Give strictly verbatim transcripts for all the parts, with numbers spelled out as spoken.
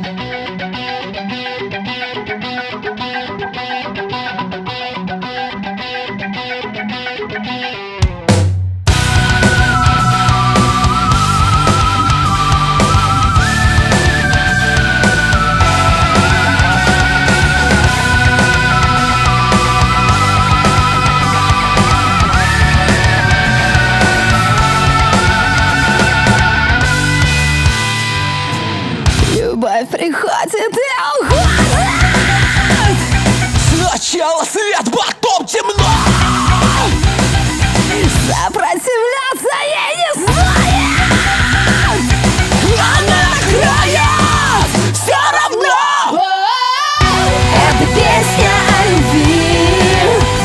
Любовь приходит и уходит. Сначала свет, потом темно. Сопротивляться ей не стоит. Она играет все равно. Это песня о любви.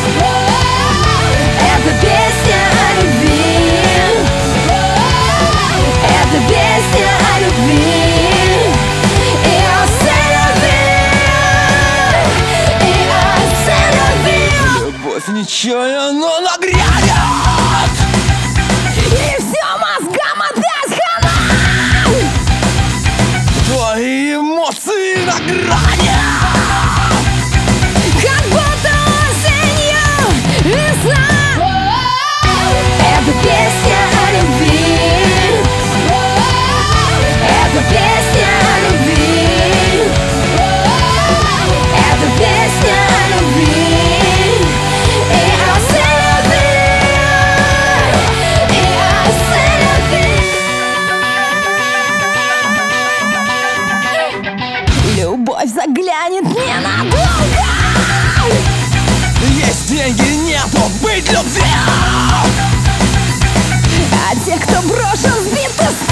Это песня о любви. Это песня о любви. Ничего, но нагрянет. И все мозгам отдать хана. Твои эмоции на грани. Как будто осенью весна. Это песня о любви. Это песня о любви. Это песня о любви. Любовь заглянет ненадолго. Есть деньги, нету быть любви. А те, кто брошен, сбит и